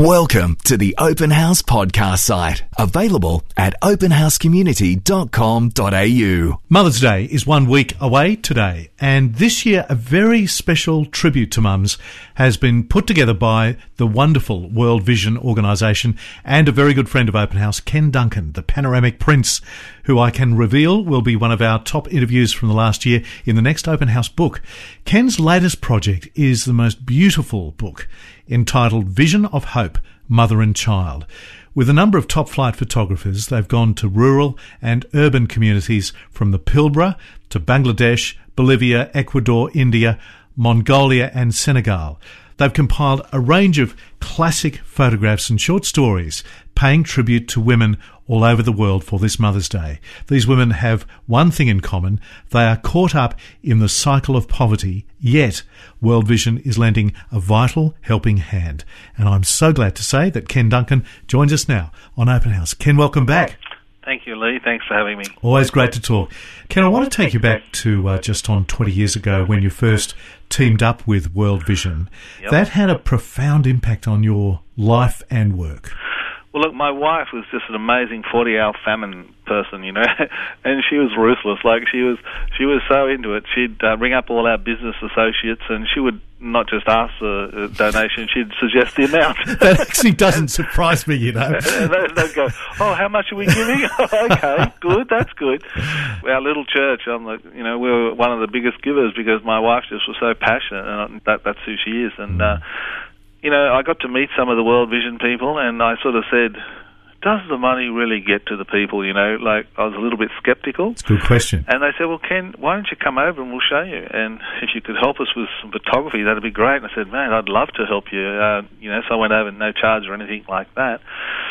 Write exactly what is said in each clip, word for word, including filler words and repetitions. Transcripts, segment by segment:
Welcome to the Open House podcast site, available at open house community dot com dot a u. Mother's Day is one week away today, and this year a very special tribute to mums has been put together by the wonderful World Vision organisation and a very good friend of Open House, Ken Duncan, the Panoramic Prince, who I can reveal will be one of our top interviews from the last year in the next Open House book. Ken's latest project is the most beautiful book, entitled Vision of Hope, Mother and Child. With a number of top-flight photographers, they've gone to rural and urban communities from the Pilbara to Bangladesh, Bolivia, Ecuador, India, Mongolia and Senegal. They've compiled a range of classic photographs and short stories paying tribute to women all over the world for this Mother's Day. These women have one thing in common. They are caught up in the cycle of poverty, yet World Vision is lending a vital helping hand. And I'm so glad to say that Ken Duncan joins us now on Open House. Ken, welcome back. Thank you, Lee. Thanks for having me. Always great to talk. Ken, I want to take you back to uh, just on twenty years ago when you first teamed up with World Vision. Yep. That had a profound impact on your life and work. Well, look, my wife was just an amazing forty-hour famine person, you know, and she was ruthless. Like, she was she was so into it. She'd uh, ring up all our business associates, and she would not just ask for a donation, she'd suggest the amount. That actually doesn't surprise me, you know. And they'd go, oh, how much are we giving? Okay, good, that's good. Our little church, I'm like, you know, we were one of the biggest givers because my wife just was so passionate, and that, that's who she is. And, uh, you know, I got to meet some of the World Vision people, and I sort of said, does the money really get to the people, you know? Like, I was a little bit sceptical. It's a good question. And they said, well, Ken, why don't you come over and we'll show you? And if you could help us with some photography, that'd be great. And I said, man, I'd love to help you. Uh, you know, so I went over, no charge or anything like that.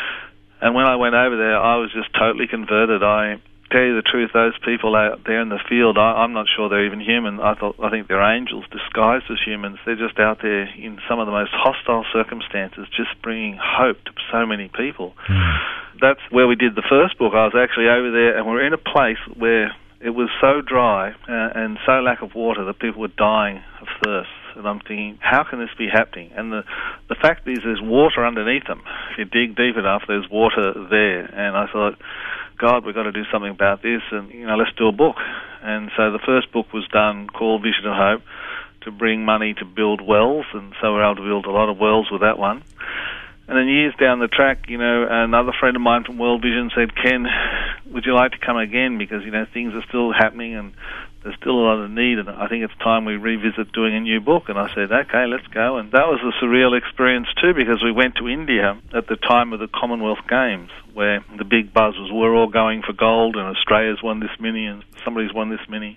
And when I went over there, I was just totally converted. I tell you the truth, those people out there in the field, I, I'm not sure they're even human. I thought I think they're angels disguised as humans. They're just out there in some of the most hostile circumstances, just bringing hope to so many people. Mm. That's where we did the first book. I was actually over there, and we're in a place where it was so dry uh, and so lack of water that people were dying of thirst. And I'm thinking, how can this be happening? And the the fact is, there's water underneath them. If you dig deep enough, there's water there. And I thought, God, we've got to do something about this, and, you know, let's do a book. And so the first book was done, called Vision of Hope, to bring money to build wells, and so we're able to build a lot of wells with that one. And then years down the track, you know, another friend of mine from World Vision said, Ken, would you like to come again? Because, you know, things are still happening and there's still a lot of need, and I think it's time we revisit doing a new book. And I said, okay, let's go. And that was a surreal experience too, because we went to India at the time of the Commonwealth Games, where the big buzz was we're all going for gold, and Australia's won this many, and somebody's won this many.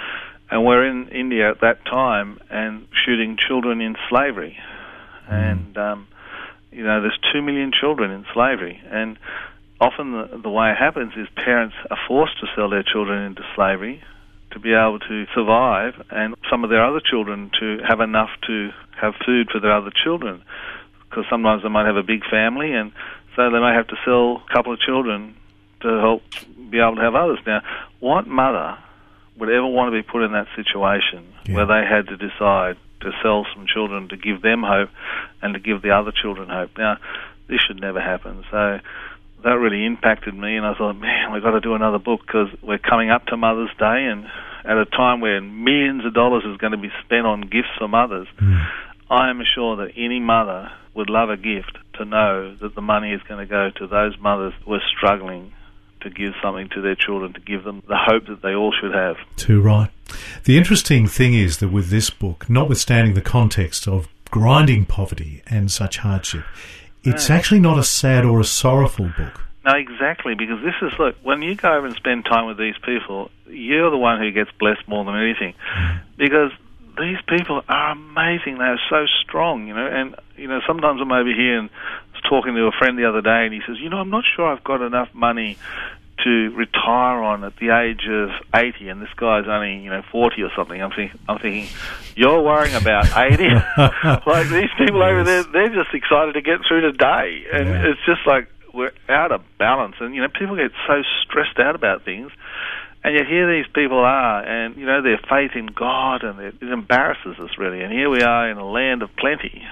And we're in India at that time and shooting children in slavery. Mm. And, um, you know, there's two million children in slavery. And often the, the way it happens is parents are forced to sell their children into slavery to be able to survive, and some of their other children to have enough to have food for their other children, because sometimes they might have a big family, and so they may have to sell a couple of children to help be able to have others. Now, what mother would ever want to be put in that situation yeah. where they had to decide to sell some children to give them hope and to give the other children hope? Now, this should never happen. So that really impacted me, and I thought, man, we've got to do another book, because we're coming up to Mother's Day, and at a time where millions of dollars is going to be spent on gifts for mothers, mm. I am sure that any mother would love a gift to know that the money is going to go to those mothers who are struggling to give something to their children, to give them the hope that they all should have. Too right. The interesting thing is that with this book, notwithstanding the context of grinding poverty and such hardship, it's no. actually not a sad or a sorrowful book. No, exactly, because this is, look, when you go over and spend time with these people, you're the one who gets blessed more than anything, mm. because these people are amazing. They are so strong, you know, and, you know, sometimes I'm over here and I was talking to a friend the other day, and he says, you know, I'm not sure I've got enough money to retire on at the age of eighty, and this guy's only, you know, forty or something. I'm thinking, I'm thinking, you're worrying about eighty? Like, these people yes. over there, they're just excited to get through the day, and yeah. it's just like we're out of balance, and, you know, people get so stressed out about things, and yet here these people are, and, you know, their faith in God, and it embarrasses us, really, and here we are in a land of plenty,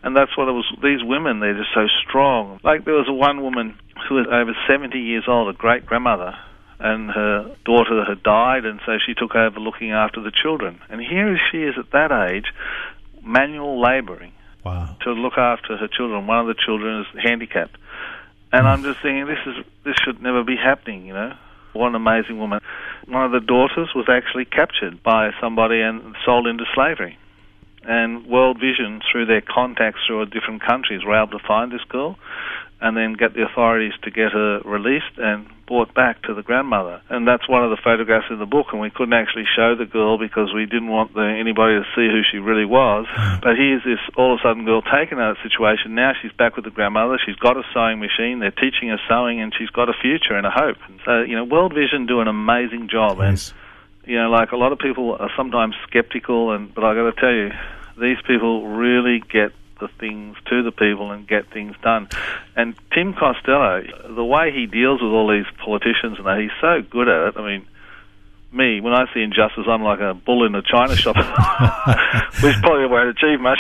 And that's what it was. These women, they're just so strong. Like there was a one woman who was over seventy years old, a great-grandmother, and her daughter had died, and so she took over looking after the children. And here she is at that age, manual labouring. Wow. To look after her children. One of the children is handicapped. And mm. I'm just thinking, this is this should never be happening, you know. What an amazing woman. One of the daughters was actually captured by somebody and sold into slavery. And World Vision, through their contacts through different countries, were able to find this girl and then get the authorities to get her released and brought back to the grandmother. And that's one of the photographs in the book, and we couldn't actually show the girl because we didn't want the, anybody to see who she really was. But here's this all-of-a-sudden girl taken out of the situation. Now she's back with the grandmother. She's got a sewing machine. They're teaching her sewing, and she's got a future and a hope. And so, you know, World Vision do an amazing job. Yes. And, you know, like a lot of people are sometimes skeptical, and but I got to tell you, these people really get the things to the people and get things done. And Tim Costello, the way he deals with all these politicians and that, he's so good at it. I mean, me, when I see injustice, I'm like a bull in a china shop, which probably won't achieve much.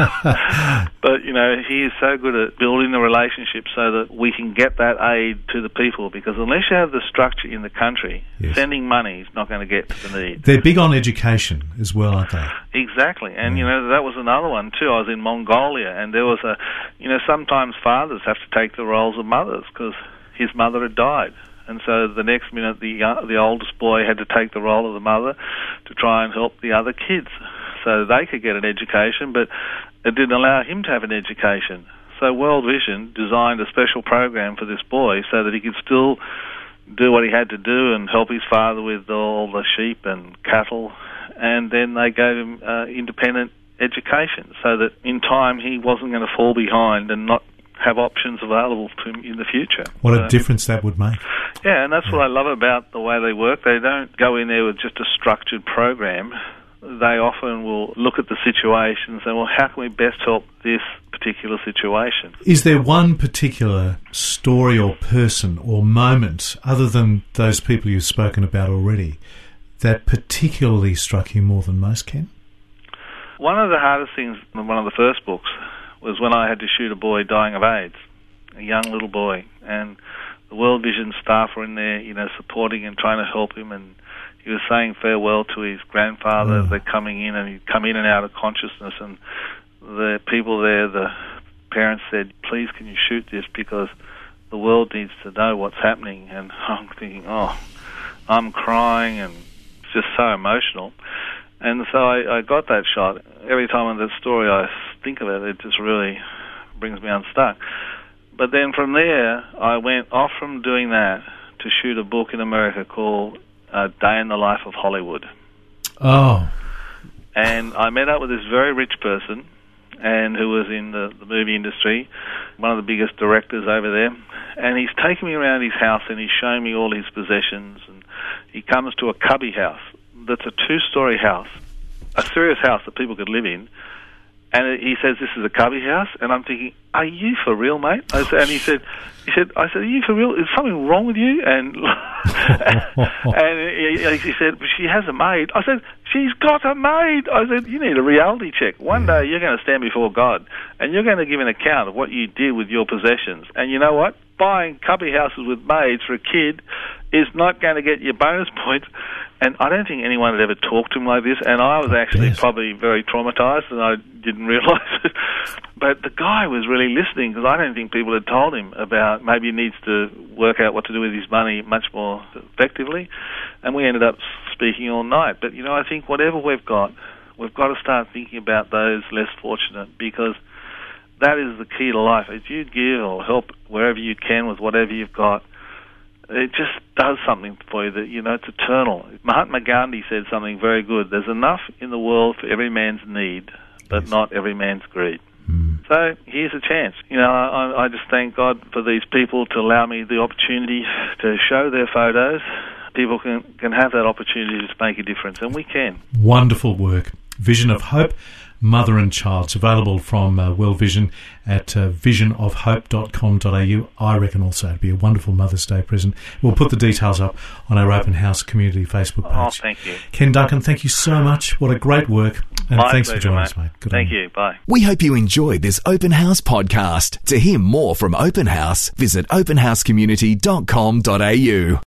But, you know, he is so good at building the relationship so that we can get that aid to the people, because unless you have the structure in the country, yes. sending money is not going to get to the need. They're big on education as well, aren't they? Exactly. And, mm. you know, that was another one too. I was in Mongolia, and there was a, you know, sometimes fathers have to take the roles of mothers because his mother had died. And so the next minute, the uh, the oldest boy had to take the role of the mother to try and help the other kids so they could get an education, but it didn't allow him to have an education. So World Vision designed a special program for this boy so that he could still do what he had to do and help his father with all the sheep and cattle, and then they gave him uh, independent education so that in time he wasn't going to fall behind and not have options available to him in the future. What so, a difference that would make. Yeah, and that's yeah. what I love about the way they work. They don't go in there with just a structured program. They often will look at the situation and say, well, how can we best help this particular situation? Is there one particular story or person or moment, other than those people you've spoken about already, that particularly struck you more than most, Ken? One of the hardest things in one of the first books was when I had to shoot a boy dying of AIDS, a young little boy, and the World Vision staff were in there, you know, supporting and trying to help him, and he was saying farewell to his grandfather. Mm. They're coming in, and he'd come in and out of consciousness, and the people there, the parents said, please can you shoot this because the world needs to know what's happening. And I'm thinking, oh, I'm crying, and it's just so emotional. And so I, I got that shot. Every time in that story I think of it, it just really brings me unstuck. But then from there, I went off from doing that to shoot a book in America called uh, Day in the Life of Hollywood. Oh. And I met up with this very rich person and who was in the, the movie industry, one of the biggest directors over there. And he's taken me around his house and he's showing me all his possessions. And he comes to a cubby house that's a two-story house, a serious house that people could live in. And he says, this is a cubby house. And I'm thinking, are you for real, mate? I said, and he said, he said, I said, are you for real? Is something wrong with you? And and he, he said, she has a maid. I said, she's got a maid. I said, you need a reality check. One day you're going to stand before God and you're going to give an account of what you did with your possessions. And you know what? Buying cubby houses with maids for a kid is not going to get you bonus points. And I don't think anyone had ever talked to him like this, and I was actually yes. probably very traumatized, and I didn't realize it. But the guy was really listening, because I don't think people had told him about maybe he needs to work out what to do with his money much more effectively. And we ended up speaking all night. But, you know, I think whatever we've got, we've got to start thinking about those less fortunate, because that is the key to life. If you give or help wherever you can with whatever you've got, it just does something for you that, you know, it's eternal. Mahatma Gandhi said something very good. There's enough in the world for every man's need, but yes. not every man's greed. Mm. So here's a chance. You know, I, I just thank God for these people to allow me the opportunity to show their photos. People can, can have that opportunity to make a difference, and we can. Wonderful work. Vision of Hope, mother and child. It's available from uh, World Vision at uh, vision of hope dot com dot a u. I reckon also it'd be a wonderful Mother's Day present. We'll put the details up on our Open House Community Facebook page. Oh, thank you. Ken Duncan, thank you so much. What a great work. And My thanks pleasure, for joining mate. us, mate. Good Thank on you. Bye. We hope you enjoyed this Open House podcast. To hear more from Open House, visit open house community dot com dot a u.